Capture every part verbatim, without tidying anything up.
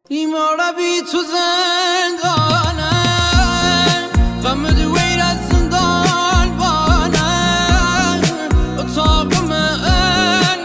ایمارا بی تو زندانه غم دویر از زندان بانه اتاق من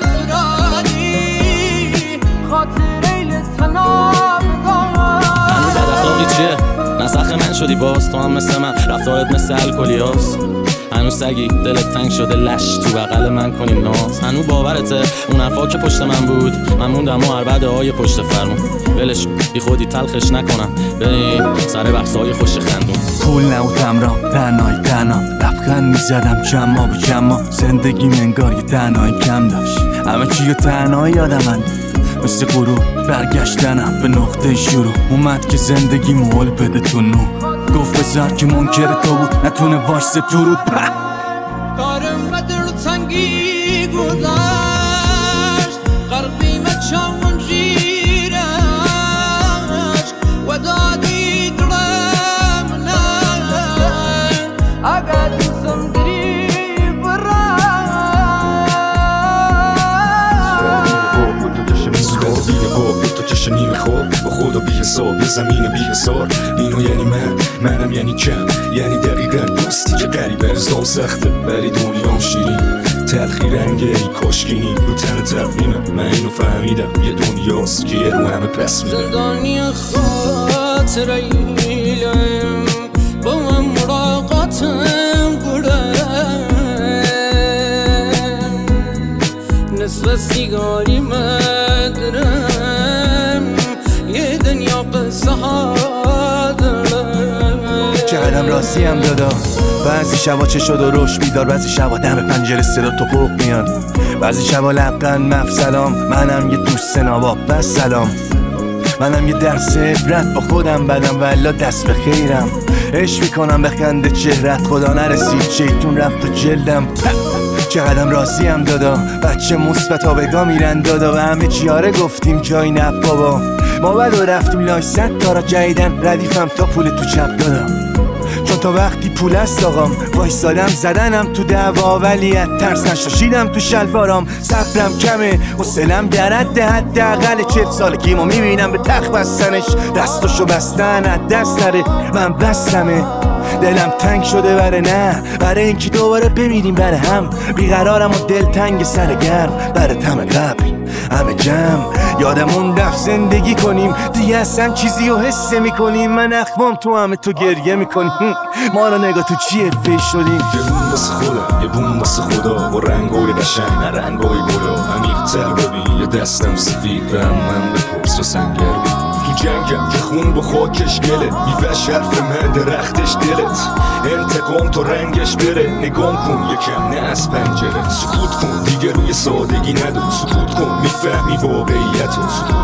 فرادی خاطر ایل تناب دان هنو بد اخلاقی چیه؟ نسخ من شدی باز تو هم مثل من رفتارت مثل الکلی هاست هنو سگی دلت تنگ شده لش تو بغل من کنیم ناز هنو باورته اون حرفا که پشت من بود من موندم و عربده های پشت فرمون ولش بی خودی تلخش نکنم بریم سر بحثای خوش خندون پول نبودم را تنهایی تنها لبخند میزدم جمع به جمع زندگی منگار یه تنهایی کم داشت همه چی تنهایی یادم مثل غروب برگشتنم به نقطه شروع اومد که زندگی مول بده تو نو گفت بذار که منکر تو بود نتونه وایسه تو رو کارم قدر تنگی گذشت قربی مچمون جیرش و دادی درم نه اگه دوستم دری برش تو چشم نیمه خواب با خدا بی حساب یه زمین بی حسار اینو یعنی من منم یعنی کم یعنی دقیقا دوستی که قریبه از دام سخته ولی دنیام شیرین تلخی رنگه ای کاشکینی رو تن تقویمه من اینو فهمیدم یه دنیاست که یه رو همه پس میده زندانی خاطر ایلم با من مراقاتم گرم نصف سیگاری مدرم یه دنیا قصه ها دارم چقدرم راضی هم دادا بعضی شبا چه شد و روش بیدار بعضی شبا دم پنجره صدا تو پوق میاد بعضی شبا لبقند مف سلام منم یه دوست ناباب بس سلام منم یه درس عبرت با خودم بدم والا دست به خیرم عشق میکنم به خنده چهرت خدا نرسید شیطون رفت و جلدم چقدرم راضی هم دادا بچه مثبت آبگاه میرن دادا و همه چیاره گفتیم جای نب بابا ما بدو رفتیم لای صد تا را جاییدن ردیفم تا پول تو چپ دادا چون تا وقتی پول است آقام وایسادم زدنم تو دعوا ولیت ترس نشاشیدم تو شلوارام صبرم کمه حوصله‌ام در حد حداقل چهل سالگیمو میبینم به تخت بستنش دستاشو بستن از دست نره من بستمه دلم تنگ شده بره نه برای اینکه دوباره بمیریم بره هم بیقرارم و دل تنگ سر گرم بره تم قبل همه جمع یادمون رفت زندگی کنیم دیگه اصلا چیزی رو حسه میکنیم من اخمام تو همه تو گریه میکنیم ما رو نگاه تو چیه فیش شدیم یه بوم واسه خدا یه بوم واسه خدا با رنگای قشنگ نه رنگای گلا عمیق‌تر ببین یه دستم سفید به هم من بپرس و سنگر ببین تو جنگم که خون با خاکش گله میوش حرف من درختش دلت انتقام تو رنگش بره نگام کن یکم نه از پنجره سکوت کن دیگه روی سادگی ندو سکوت کن میفهمی واقعیت رو